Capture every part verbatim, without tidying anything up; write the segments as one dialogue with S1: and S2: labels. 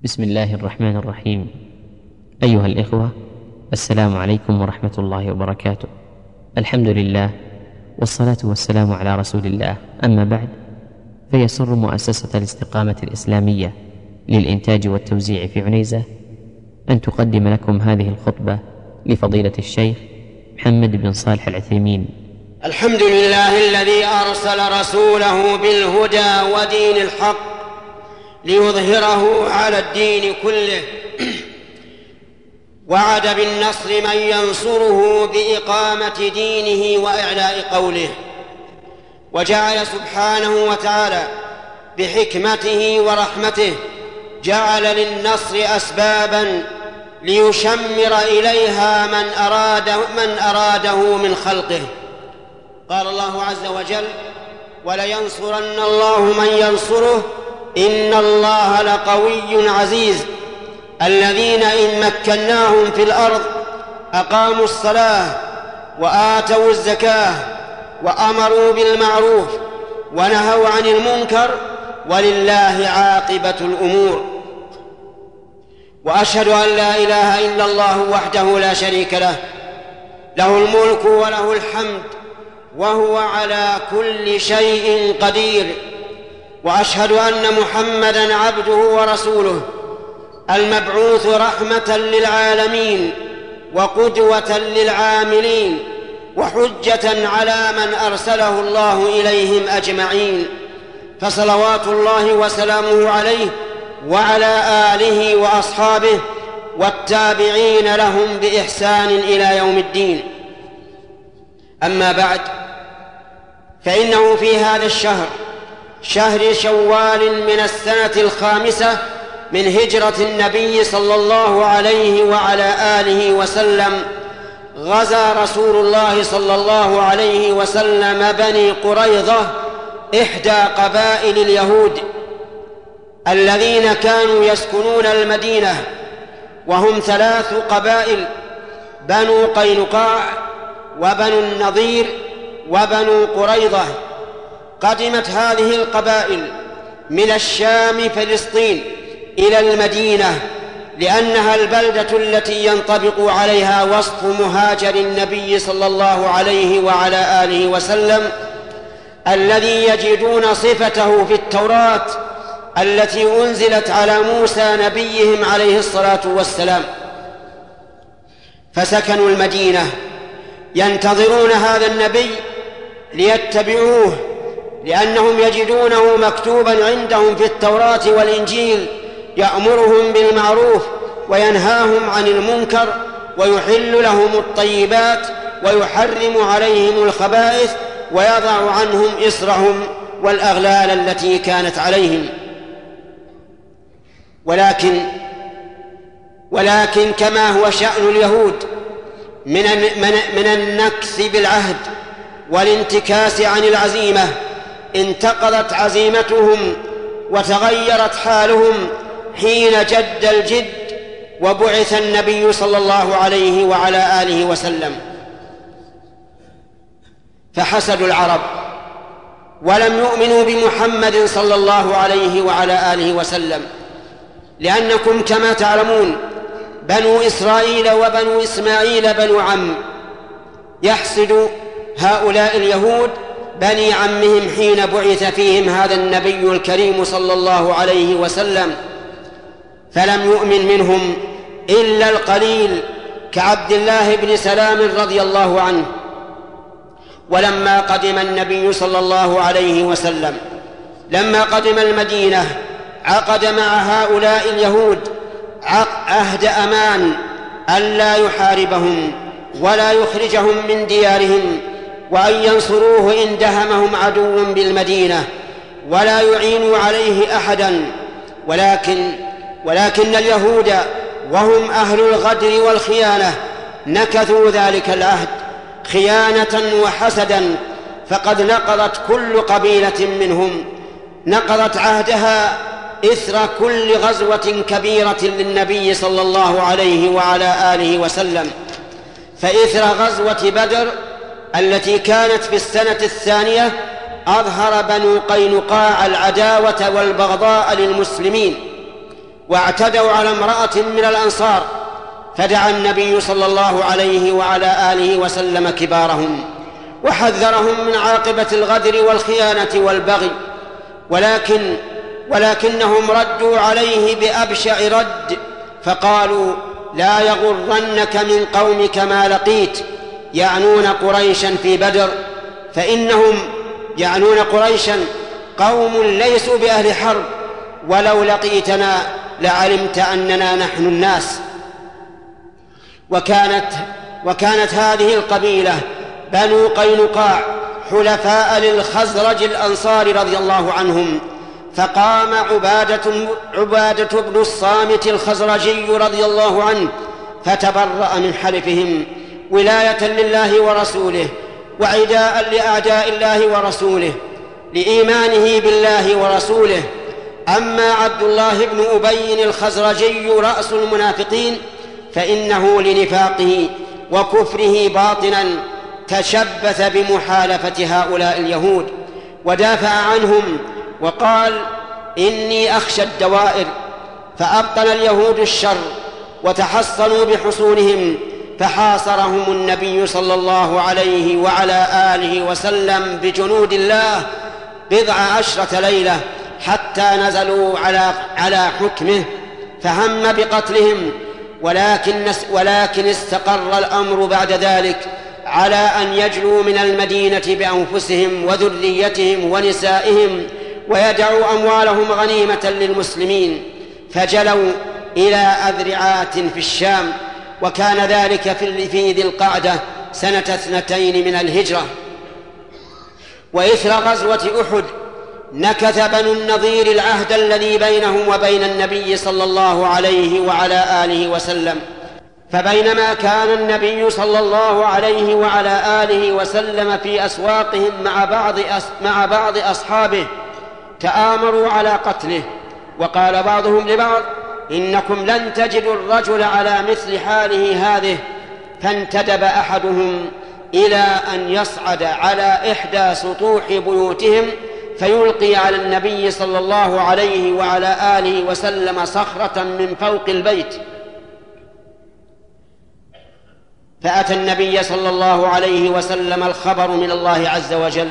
S1: بسم الله الرحمن الرحيم. أيها الإخوة، السلام عليكم ورحمة الله وبركاته. الحمد لله والصلاة والسلام على رسول الله، أما بعد، فيسر مؤسسة الاستقامة الإسلامية للإنتاج والتوزيع في عنيزة أن تقدم لكم هذه الخطبة لفضيلة الشيخ محمد بن صالح العثيمين.
S2: الحمد لله الذي أرسل رسوله بالهدى ودين الحق ليظهره على الدين كله، وعد بالنصر من ينصره بإقامة دينه وإعلاء قوله، وجعل سبحانه وتعالى بحكمته ورحمته جعل للنصر أسبابا ليشمر إليها من أراد من أراده من خلقه. قال الله عز وجل: ولينصرن الله من ينصره إن الله لقوي عزيز. الذين إن مكناهم في الأرض أقاموا الصلاة وآتوا الزكاة وأمروا بالمعروف ونهوا عن المنكر ولله عاقبة الأمور. وأشهد أن لا إله إلا الله وحده لا شريك له، له الملك وله الحمد وهو على كل شيء قدير. وأشهد أن محمدًا عبده ورسوله المبعوث رحمة للعالمين وقدوة للعاملين وحجة على من أرسله الله إليهم أجمعين، فصلوات الله وسلامه عليه وعلى آله وأصحابه والتابعين لهم بإحسان إلى يوم الدين. أما بعد، فإنه في هذا الشهر، شهر شوال من السنة الخامسة من هجرة النبي صلى الله عليه وعلى آله وسلم، غزا رسول الله صلى الله عليه وسلم بني قريظة، إحدى قبائل اليهود الذين كانوا يسكنون المدينة، وهم ثلاث قبائل: بنو قينقاع وبنو النضير وبنو قريظة. قدمت هذه القبائل من الشام فلسطين إلى المدينة، لأنها البلدة التي ينطبق عليها وصف مهاجر النبي صلى الله عليه وعلى آله وسلم، الذي يجدون صفته في التوراة التي أنزلت على موسى نبيهم عليه الصلاة والسلام. فسكنوا المدينة ينتظرون هذا النبي ليتبعوه، لأنهم يجدونه مكتوبا عندهم في التوراة والإنجيل، يأمرهم بالمعروف وينهاهم عن المنكر ويحل لهم الطيبات ويحرم عليهم الخبائث ويضع عنهم إصرهم والأغلال التي كانت عليهم. ولكن ولكن كما هو شأن اليهود من من النكث بالعهد والانتكاس عن العزيمة، انتقضت عزيمتهم وتغيرت حالهم حين جد الجد وبعث النبي صلى الله عليه وعلى آله وسلم. فحسدوا العرب ولم يؤمنوا بمحمد صلى الله عليه وعلى آله وسلم، لأنكم كما تعلمون بنو إسرائيل وبنو إسماعيل بنو عم. يحسد هؤلاء اليهود بني عمهم حين بعث فيهم هذا النبي الكريم صلى الله عليه وسلم، فلم يؤمن منهم إلا القليل كعبد الله بن سلام رضي الله عنه. ولما قدم النبي صلى الله عليه وسلم لما قدم المدينة عقد مع هؤلاء اليهود عهد أمان ألا يحاربهم ولا يخرجهم من ديارهم، وأن ينصروه إن دهمهم عدو بالمدينة، ولا يعينوا عليه أحدا. ولكن ولكن اليهود وهم أهل الغدر والخيانة نكثوا ذلك العهد خيانة وحسدا، فقد نقضت كل قبيلة منهم نقضت عهدها إثر كل غزوة كبيرة للنبي صلى الله عليه وعلى آله وسلم. فإثر غزوة بدر التي كانت في السنة الثانية أظهر بنو قينقاع العداوة والبغضاء للمسلمين، واعتدوا على امرأة من الأنصار، فدعا النبي صلى الله عليه وعلى آله وسلم كبارهم وحذرهم من عاقبة الغدر والخيانة والبغي، ولكن ولكنهم ردوا عليه بأبشع رد، فقالوا: لا يغرنك من قومك ما لقيت، يعنون قريشا في بدر، فإنهم يعنون قريشا قوم ليسوا بأهل حرب، ولو لقيتنا لعلمت أننا نحن الناس. وكانت, وكانت هذه القبيلة بنو قينقاع حلفاء للخزرج الأنصار رضي الله عنهم، فقام عبادة, عبادة بن الصامت الخزرجي رضي الله عنه فتبرأ من حلفهم ولاية لله ورسوله وعداء لأعداء الله ورسوله لإيمانه بالله ورسوله. أما عبد الله بن أبي الخزرجي رأس المنافقين فإنه لنفاقه وكفره باطنا تشبث بمحالفة هؤلاء اليهود ودافع عنهم وقال: إني أخشى الدوائر. فأبطل اليهود الشر وتحصنوا بحصونهم، فحاصرهم النبي صلى الله عليه وعلى آله وسلم بجنود الله بضع عشرة ليلة حتى نزلوا على, على حكمه، فهم بقتلهم، ولكن, ولكن استقر الأمر بعد ذلك على أن يجلوا من المدينة بأنفسهم وذريتهم ونسائهم ويدعوا أموالهم غنيمة للمسلمين، فجلوا إلى أذرعات في الشام، وكان ذلك في ذي القعدة سنة اثنتين من الهجرة. وإثر غزوة أحد نكث بنو النضير العهد الذي بينهم وبين النبي صلى الله عليه وعلى آله وسلم، فبينما كان النبي صلى الله عليه وعلى آله وسلم في أسواقهم مع بعض, مع بعض أصحابه تآمروا على قتله، وقال بعضهم لبعض: إنكم لن تجدوا الرجل على مثل حاله هذه، فانتدب أحدهم إلى أن يصعد على إحدى سطوح بيوتهم فيلقي على النبي صلى الله عليه وعلى آله وسلم صخرة من فوق البيت، فأتى النبي صلى الله عليه وسلم الخبر من الله عز وجل،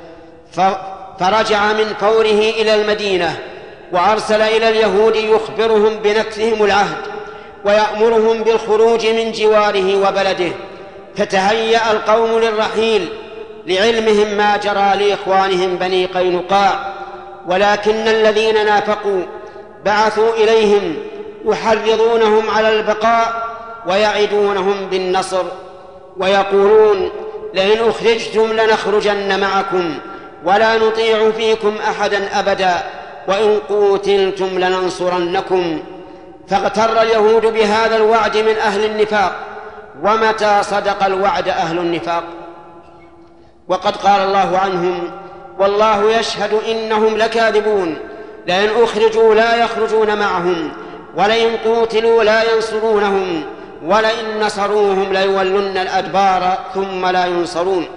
S2: فرجع من فوره إلى المدينة وأرسل إلى اليهود يخبرهم بنكثهم العهد ويأمرهم بالخروج من جواره وبلده، فتهيأ القوم للرحيل لعلمهم ما جرى لإخوانهم بني قينقاع، ولكن الذين نافقوا بعثوا إليهم يحرضونهم على البقاء ويعدونهم بالنصر، ويقولون: لئن أخرجتم لنخرجن معكم ولا نطيع فيكم أحدا أبدا، وإن قوتلتم لننصرنكم. فاغتر اليهود بهذا الوعد من أهل النفاق، ومتى صدق الوعد أهل النفاق؟ وقد قال الله عنهم: والله يشهد إنهم لكاذبون، لئن أخرجوا لا يخرجون معهم، ولئن قوتلوا لا ينصرونهم، ولئن نصروهم ليولن الأدبار ثم لا ينصرون.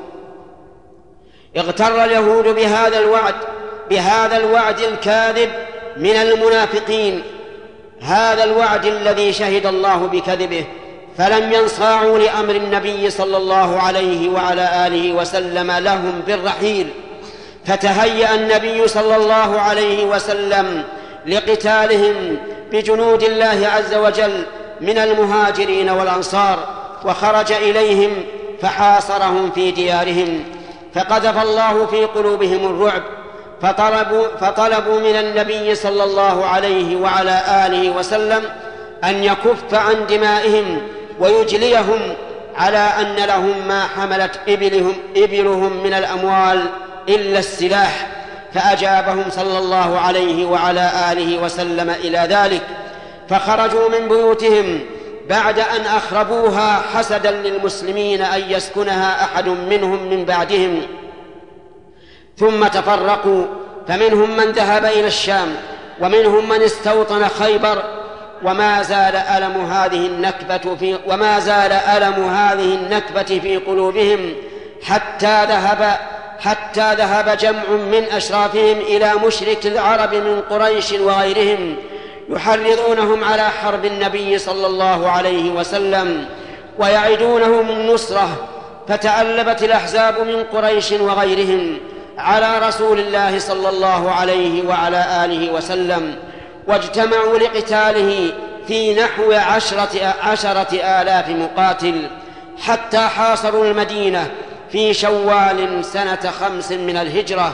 S2: اغتر اليهود بهذا الوعد بهذا الوعد الكاذب من المنافقين، هذا الوعد الذي شهد الله بكذبه، فلم ينصاعوا لأمر النبي صلى الله عليه وعلى آله وسلم لهم بالرحيل، فتهيأ النبي صلى الله عليه وسلم لقتالهم بجنود الله عز وجل من المهاجرين والأنصار، وخرج إليهم فحاصرهم في ديارهم، فقذف الله في قلوبهم الرعب، فطلبوا, فطلبوا من النبي صلى الله عليه وعلى آله وسلم أن يكف عن دمائهم ويجليهم، على أن لهم ما حملت إبلهم, إبلهم من الأموال إلا السلاح، فأجابهم صلى الله عليه وعلى آله وسلم إلى ذلك، فخرجوا من بيوتهم بعد أن أخربوها حسدا للمسلمين أن يسكنها أحد منهم من بعدهم، ثم تفرقوا، فمنهم من ذهب إلى الشام، ومنهم من استوطن خيبر، وما زال ألم هذه النكبة في وما زال ألم هذه النكبة في قلوبهم حتى ذهب حتى ذهب جمع من أشرافهم إلى مشرك العرب من قريش وغيرهم يحرضونهم على حرب النبي صلى الله عليه وسلم ويعدونهم النصرة. فتألبت الأحزاب من قريش وغيرهم على رسول الله صلى الله عليه وعلى آله وسلم، واجتمعوا لقتاله في نحو عشرة, عشرة آلاف مقاتل، حتى حاصروا المدينة في شوال سنة خمس من الهجرة.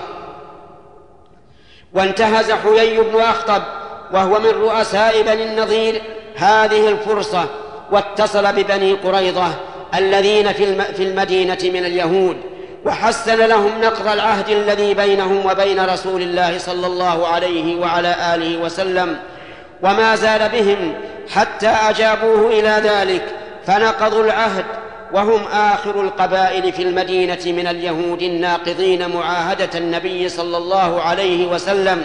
S2: وانتهز حيي بن أخطب وهو من رؤساء بني النضير هذه الفرصة، واتصل ببني قريظة الذين في المدينة من اليهود، وحسن لهم نقض العهد الذي بينهم وبين رسول الله صلى الله عليه وعلى آله وسلم، وما زال بهم حتى أجابوه إلى ذلك فنقضوا العهد، وهم آخر القبائل في المدينة من اليهود الناقضين معاهدة النبي صلى الله عليه وسلم.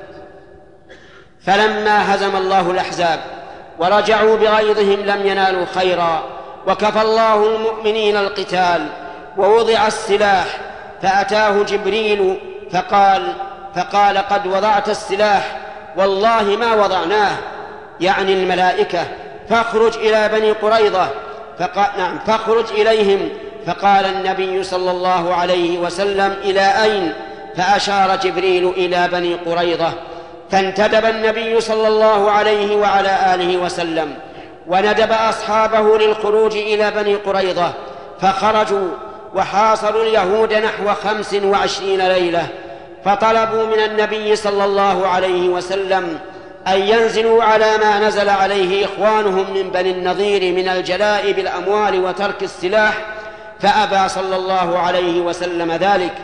S2: فلما هزم الله الأحزاب ورجعوا بغيظهم لم ينالوا خيرا، وكفى الله المؤمنين القتال، ووضع السلاح، فأتاه جبريل فقال فقال قد وضعت السلاح، والله ما وضعناه، يعني الملائكة، فاخرج إلى بني قريظة. فقال نعم فاخرج إليهم. فقال النبي صلى الله عليه وسلم إلى أين؟ فأشار جبريل إلى بني قريظة. فانتدب النبي صلى الله عليه وعلى آله وسلم وندب أصحابه للخروج إلى بني قريظة، فخرجوا وحاصروا اليهود نحو خمس وعشرين ليلة. فطلبوا من النبي صلى الله عليه وسلم أن ينزلوا على ما نزل عليه إخوانهم من بني النضير من الجلاء بالأموال وترك السلاح، فأبى صلى الله عليه وسلم ذلك.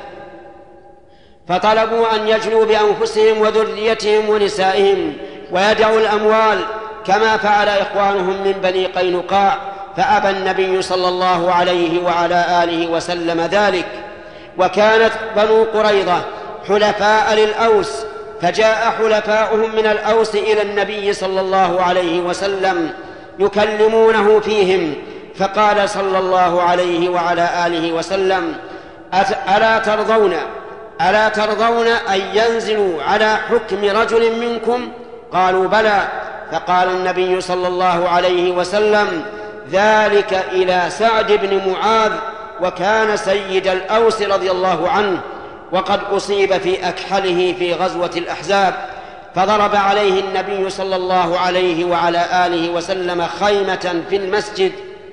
S2: فطلبوا أن يجلوا بأنفسهم وذريتهم ونسائهم ويدعوا الأموال كما فعل إخوانهم من بني قينقاع، فأبى النبي صلى الله عليه وعلى آله وسلم ذلك. وكانت بنو قريظة حلفاء للأوس، فجاء حلفاؤهم من الأوس إلى النبي صلى الله عليه وسلم يكلمونه فيهم، فقال صلى الله عليه وعلى آله وسلم ألا ترضون ألا ترضون أن ينزلوا على حكم رجل منكم؟ قالوا بلى. فقال النبي صلى الله عليه وسلم ذلك إلى سعد بن معاذ، وكان سيد الأوس رضي الله عنه، وقد أصيب في أكحله في غزوة الأحزاب، فضرب عليه النبي صلى الله عليه وعلى آله وسلم خيمة في المسجد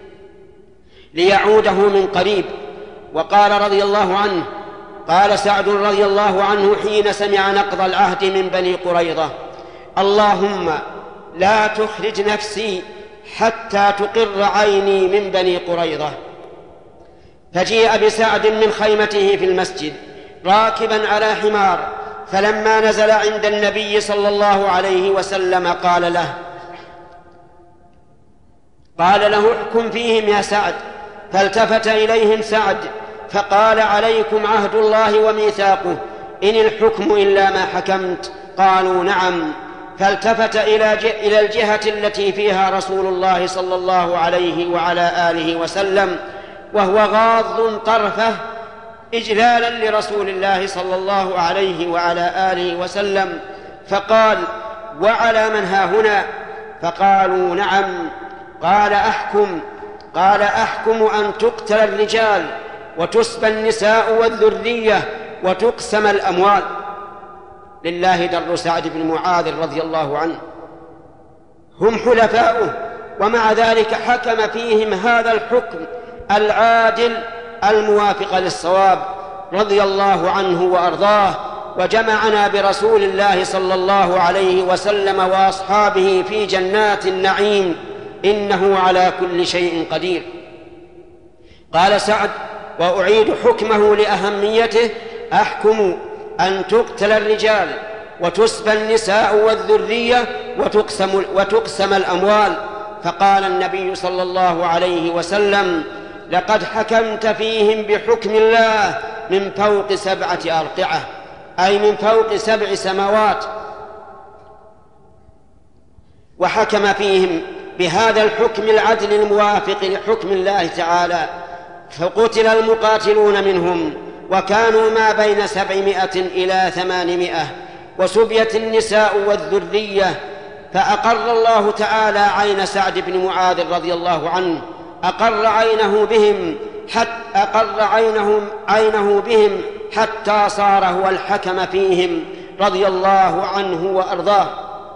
S2: ليعوده من قريب. وقال رضي الله عنه قال سعد رضي الله عنه حين سمع نقض العهد من بني قريظة: اللهم لا تخرج نفسي حتى تقر عيني من بني قريظة. فجيء بسعد من خيمته في المسجد راكبا على حمار، فلما نزل عند النبي صلى الله عليه وسلم قال له قال له احكم فيهم يا سعد. فالتفت إليهم سعد فقال: عليكم عهد الله وميثاقه، إن الحكم إلا ما حكمت. قالوا: نعم. فالتفت إلى الجهة التي فيها رسول الله صلى الله عليه وعلى آله وسلم وهو غاض طرفه إجلالا لرسول الله صلى الله عليه وعلى آله وسلم، فقال: وعلى من ها هنا؟ فقالوا: نعم. قال: أحكم. قال: أحكم أن تقتل الرجال وتسبى النساء والذرية وتقسم الأموال. لله در سعد بن معاذ رضي الله عنه، هم حلفاؤه، ومع ذلك حكم فيهم هذا الحكم العادل الموافق للصواب رضي الله عنه وأرضاه، وجمعنا برسول الله صلى الله عليه وسلم وأصحابه في جنات النعيم، إنه على كل شيء قدير. قال سعد: وأعيد حكمه لأهميته: أحكم أن تقتل الرجال وتسبى النساء والذرية وتقسم, وتقسم الأموال. فقال النبي صلى الله عليه وسلم: لقد حكمت فيهم بحكم الله من فوق سبعة أرقعة، أي من فوق سبع سماوات، وحكم فيهم بهذا الحكم العدل الموافق لحكم الله تعالى. فقتل المقاتلون منهم، وكانوا ما بين سبعمائة إلى ثمانمائة، وسبيت النساء والذرية، فأقر الله تعالى عين سعد بن معاذ رضي الله عنه، أقر عينه بهم حتى أقر عينه, عينه بهم حتى صار هو الحكم فيهم رضي الله عنه وأرضاه.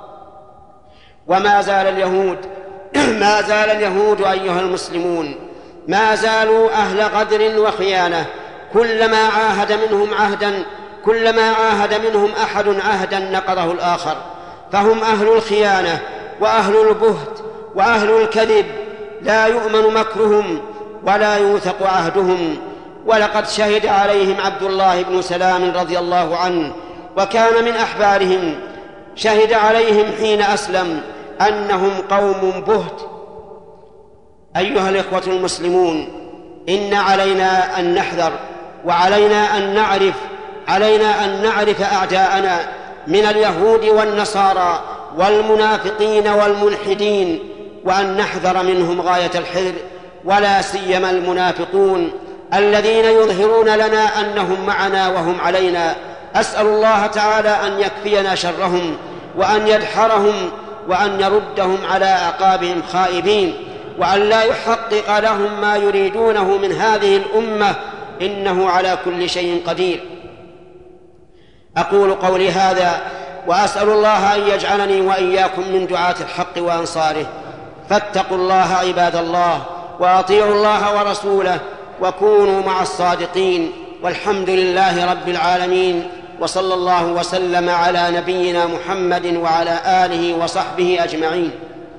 S2: وما زال اليهود ما زال اليهود أيها المسلمون ما زالوا أهل غدر وخيانة، كلما عاهد منهم عهدا كلما عاهد منهم أحد عهدا نقضه الآخر، فهم أهل الخيانة وأهل البهت وأهل الكذب، لا يؤمن مكرهم ولا يوثق عهدهم. ولقد شهد عليهم عبد الله بن سلام رضي الله عنه وكان من أحبارهم، شهد عليهم حين أسلم أنهم قوم بهت. أيها الإخوة المسلمون، إن علينا أن نحذر، وعلينا أن نعرف علينا أن نعرف أعداءنا من اليهود والنصارى والمنافقين والملحدين، وأن نحذر منهم غاية الحذر، ولا سيما المنافقون الذين يظهرون لنا أنهم معنا وهم علينا. أسأل الله تعالى أن يكفينا شرهم، وأن يدحرهم، وأن يردهم على أعقابهم خائبين، وأن لا يحقق لهم ما يريدونه من هذه الأمة، إنه على كل شيء قدير. أقول قولي هذا وأسأل الله أن يجعلني وإياكم من دعاة الحق وأنصاره. فاتقوا الله عباد الله، وأطيعوا الله ورسوله، وكونوا مع الصادقين. والحمد لله رب العالمين، وصلى الله وسلم على نبينا محمد وعلى آله وصحبه أجمعين.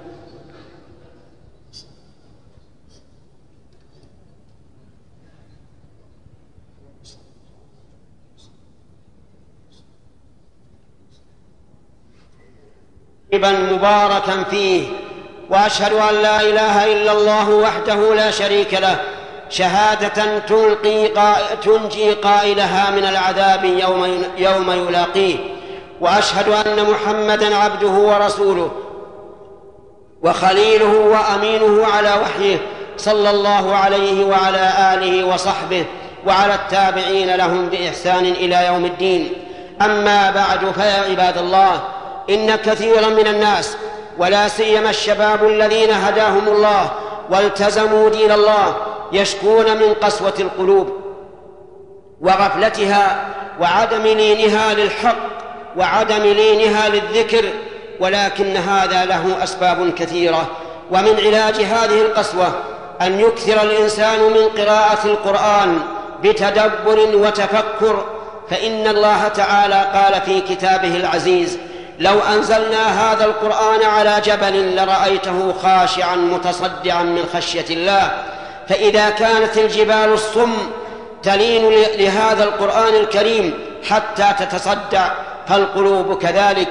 S2: مباركا فيه، وأشهد أن لا إله إلا الله وحده لا شريك له، شهادة تلقي تنجي قائلها من العذاب يوم, يوم يلاقيه. وأشهد أن محمدًا عبده ورسوله وخليله وأمينه على وحيه، صلى الله عليه وعلى آله وصحبه وعلى التابعين لهم بإحسان إلى يوم الدين. أما بعد، فيا عباد الله، إن كثيرا من الناس ولا سيما الشباب الذين هداهم الله والتزموا دين الله يشكون من قسوة القلوب وغفلتها وعدم لينها للحق وعدم لينها للذكر، ولكن هذا له أسباب كثيرة. ومن علاج هذه القسوة أن يكثر الإنسان من قراءة القرآن بتدبر وتفكر، فإن الله تعالى قال في كتابه العزيز: لو أنزلنا هذا القرآن على جبل لرأيته خاشعا متصدعا من خشية الله. فإذا كانت الجبال الصم تلين لهذا القرآن الكريم حتى تتصدع، فالقلوب كذلك.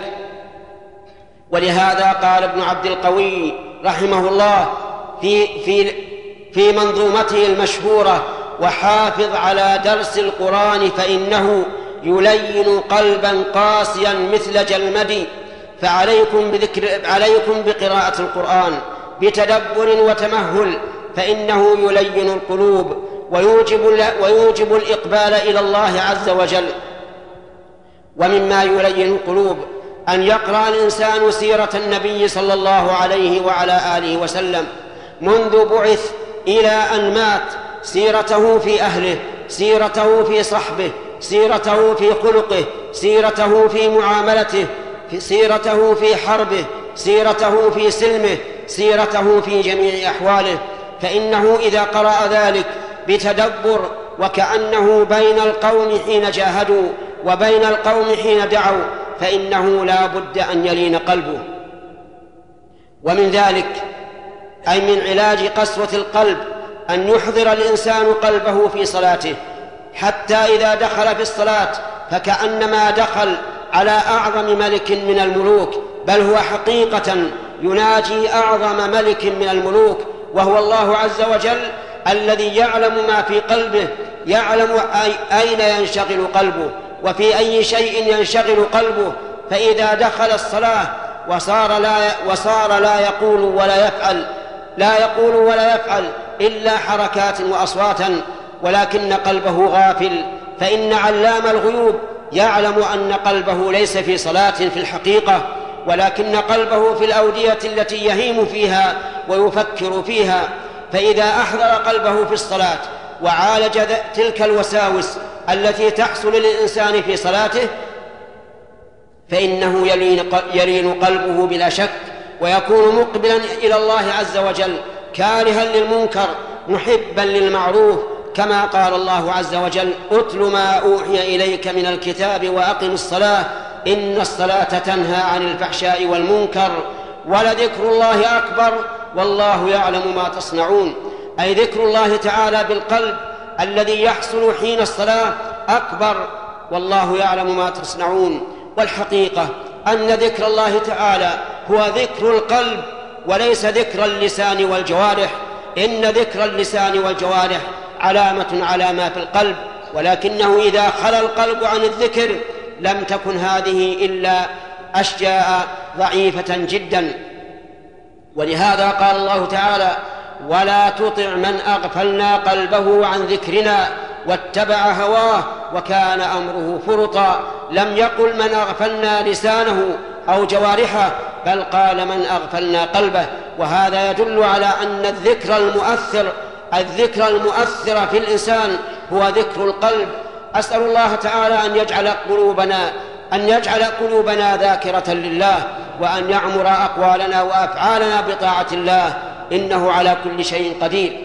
S2: ولهذا قال ابن عبد القوي رحمه الله في, في, في منظومته المشهورة: وحافظ على درس القرآن فإنه يلين قلبا قاسيا مثل جلمد. فعليكم بذكر عليكم بقراءة القرآن بتدبر وتمهل، فإنه يلين القلوب ويوجب, ويوجب الإقبال إلى الله عز وجل. ومما يلين القلوب أن يقرأ الإنسان سيرة النبي صلى الله عليه وعلى آله وسلم منذ بعث إلى أن مات، سيرته في أهله، سيرته في صحبه، سيرته في خلقه، سيرته في معاملته، سيرته في حربه، سيرته في سلمه، سيرته في جميع أحواله. فإنه إذا قرأ ذلك بتدبر وكأنه بين القوم حين جاهدوا وبين القوم حين دعوا، فإنه لا بد أن يلين قلبه. ومن ذلك أي من علاج قسوة القلب أن يحضر الإنسان قلبه في صلاته، حتى إذا دخل في الصلاة فكأنما دخل على أعظم ملك من الملوك، بل هو حقيقة يناجي أعظم ملك من الملوك، وهو الله عز وجل الذي يعلم ما في قلبه، يعلم أين ينشغل قلبه وفي أي شيء ينشغل قلبه. فإذا دخل الصلاة وصار لا, وصار لا يقول ولا يفعل لا يقول ولا يفعل إلا حركات وأصواتا، ولكن قلبه غافل، فإن علام الغيوب يعلم أن قلبه ليس في صلاة في الحقيقة، ولكن قلبه في الأودية التي يهيم فيها ويفكر فيها. فإذا أحضر قلبه في الصلاة وعالج تلك الوساوس التي تحصل للإنسان في صلاته فإنه يلين قلبه بلا شك، ويكون مقبلا إلى الله عز وجل كارها للمنكر محبا للمعروف، كما قال الله عز وجل: أتل ما أوحي إليك من الكتاب وأقم الصلاة إن الصلاة تنهى عن الفحشاء والمنكر ولذكر الله أكبر والله يعلم ما تصنعون. أي ذكر الله تعالى بالقلب الذي يحصل حين الصلاة أكبر والله يعلم ما تصنعون. والحقيقة أن ذكر الله تعالى هو ذكر القلب وليس ذكر اللسان والجوارح، إن ذكر اللسان والجوارح علامة على ما في القلب، ولكنه إذا خلا القلب عن الذكر لم تكن هذه إلا أشياء ضعيفة جدا. ولهذا قال الله تعالى: ولا تطع من أغفلنا قلبه عن ذكرنا واتبع هواه وكان أمره فرطا. لم يقل من أغفلنا لسانه أو جوارحه، بل قال من أغفلنا قلبه. وهذا يدل على أن الذكر المؤثر الذكر المؤثر في الإنسان هو ذكر القلب. أسأل الله تعالى أن يجعل قلوبنا أن يجعل قلوبنا ذاكرة لله، وأن يعمر أقوالنا وأفعالنا بطاعة الله، إنه على كل شيء قدير.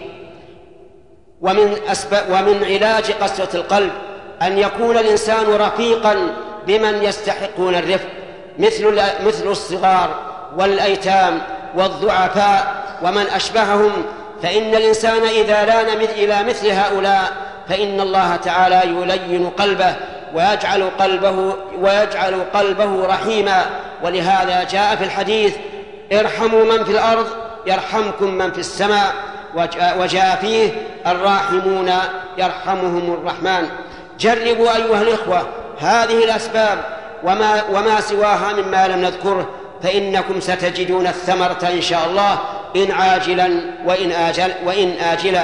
S2: ومن, ومن علاج قسوة القلب أن يكون الإنسان رفيقا بمن يستحقون الرفق، مثل, مثل الصغار والأيتام والضعفاء ومن أشبههم. فإن الإنسان إذا لان إلى مثل هؤلاء فإن الله تعالى يلين قلبه ويجعل قلبه, ويجعل قلبه رحيما. ولهذا جاء في الحديث: ارحموا من في الأرض يرحمكم من في السماء، وجاء فيه: الراحمون يرحمهم الرحمن. جربوا أيها الإخوة هذه الأسباب وما, وما سواها مما لم نذكره، فإنكم ستجدون الثمرة إن شاء الله إن عاجلا وإن, آجل وإن آجلا.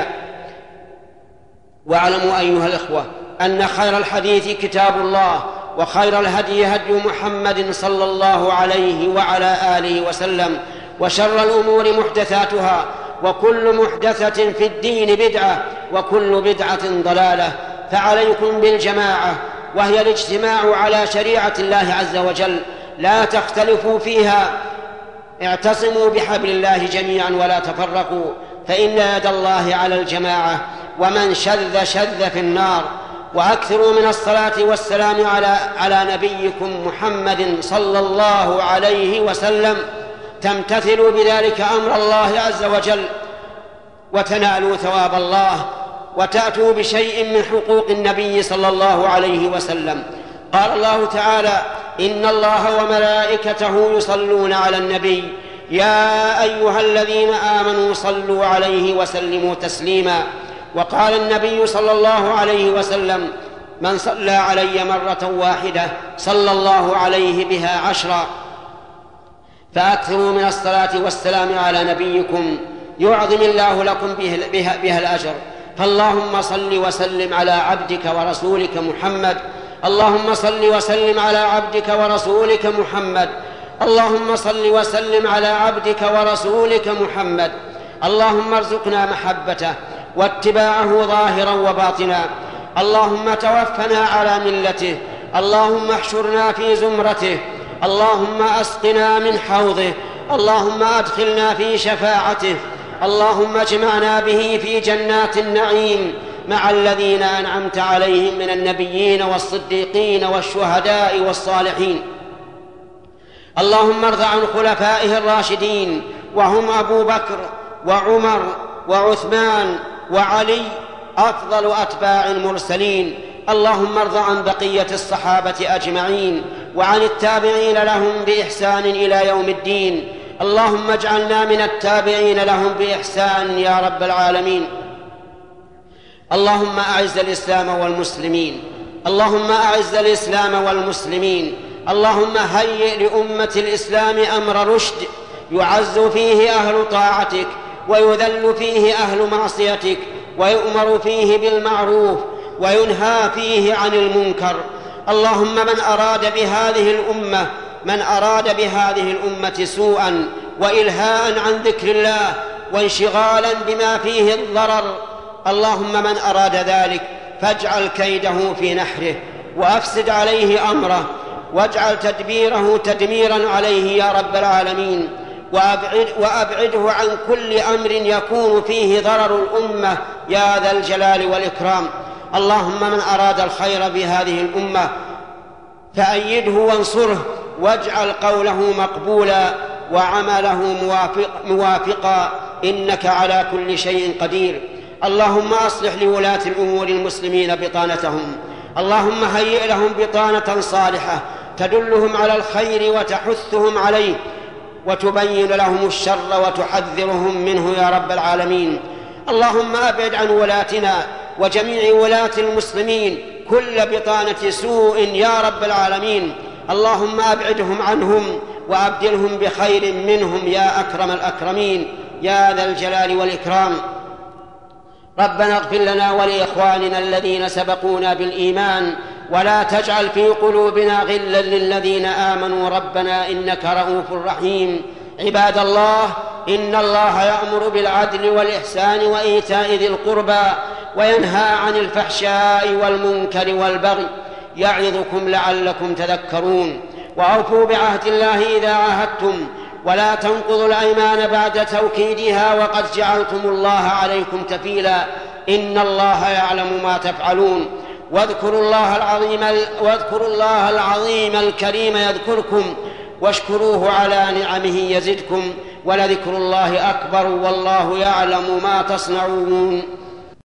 S2: واعلموا أيها الإخوة أن خير الحديث كتاب الله، وخير الهدي هدي محمد صلى الله عليه وعلى آله وسلم، وشر الأمور محدثاتها، وكل محدثة في الدين بدعة، وكل بدعة ضلالة. فعليكم بالجماعة، وهي الاجتماع على شريعة الله عز وجل، لا تختلفوا فيها. اعتصموا بحبل الله جميعا ولا تفرقوا، فإن يد الله على الجماعة، ومن شذ شذ في النار. وأكثروا من الصلاة والسلام على, على نبيكم محمد صلى الله عليه وسلم، تمتثلوا بذلك أمر الله عز وجل وتنالوا ثواب الله، وتأتوا بشيء من حقوق النبي صلى الله عليه وسلم. قال الله تعالى: إن الله وملائكته يصلون على النبي يا أيها الذين آمنوا صلوا عليه وسلموا تسليما. وقال النبي صلى الله عليه وسلم: من صلى علي مرة واحدة صلى الله عليه بها عشرا. فأكثروا من الصلاة والسلام على نبيكم يعظم الله لكم بها, بها الأجر. فاللهم صل وسلم على عبدك ورسولك محمد اللهم صل وسلم على عبدك ورسولك محمد اللهم صل وسلم على عبدك ورسولك محمد اللهم ارزقنا محبته واتباعه ظاهرا وباطنا. اللهم توفنا على ملته، اللهم احشرنا في زمرته، اللهم أسقنا من حوضه، اللهم أدخلنا في شفاعته، اللهم اجمعنا به في جنات النعيم مع الذين أنعمت عليهم من النبيين والصديقين والشهداء والصالحين. اللهم ارض عن خلفائه الراشدين، وهم أبو بكر وعمر وعثمان وعلي أفضل أتباع المرسلين. اللهم ارض عن بقية الصحابة أجمعين، وعن التابعين لهم بإحسان إلى يوم الدين. اللهم اجعلنا من التابعين لهم بإحسان يا رب العالمين. اللهم أعز الإسلام والمسلمين، اللهم أعز الإسلام والمسلمين. اللهم هيئ لأمة الإسلام أمر رشد يعز فيه أهل طاعتك، ويذل فيه أهل معصيتك، ويؤمر فيه بالمعروف، وينهى فيه عن المنكر. اللهم من أراد بهذه الأمة من أراد بهذه الأمة سوءا وإلهاء عن ذكر الله وانشغالا بما فيه الضرر، اللهم من أراد ذلك فاجعل كيده في نحره وأفسد عليه أمره، واجعل تدبيره تدميرا عليه يا رب العالمين، وأبعد وأبعده عن كل أمر يكون فيه ضرر الأمة يا ذا الجلال والإكرام. اللهم من أراد الخير بهذه الأمة فأيده وانصره، واجعل قوله مقبولا وعمله موافق موافقا، إنك على كل شيء قدير. اللهم أصلح لولاة الأمور المسلمين بطانتهم، اللهم هيئ لهم بطانة صالحة تدلهم على الخير وتحثهم عليه وتبين لهم الشر وتحذرهم منه يا رب العالمين. اللهم أبعد عن ولاتنا وجميع ولاة المسلمين كل بطانة سوء يا رب العالمين. اللهم أبعدهم عنهم وأبدلهم بخير منهم يا أكرم الأكرمين يا ذا الجلال والإكرام. ربنا اغفر لنا ولإخواننا الذين سبقونا بالإيمان، ولا تجعل في قلوبنا غلا للذين آمنوا ربنا إنك رؤوف رحيم. عباد الله، إن الله يأمر بالعدل والإحسان وإيتاء ذي القربى وينهى عن الفحشاء والمنكر والبغي، يعظكم لعلكم تذكرون. وأوفوا بعهد الله إذا عاهدتم، ولا تنقضوا الأيمان بعد توكيدها وقد جعلتم الله عليكم كفيلا، إن الله يعلم ما تفعلون. واذكروا الله العظيم واذكروا الله العظيم الكريم يذكركم، واشكروه على نعمه يزدكم، ولذكر الله أكبر والله يعلم ما تصنعون.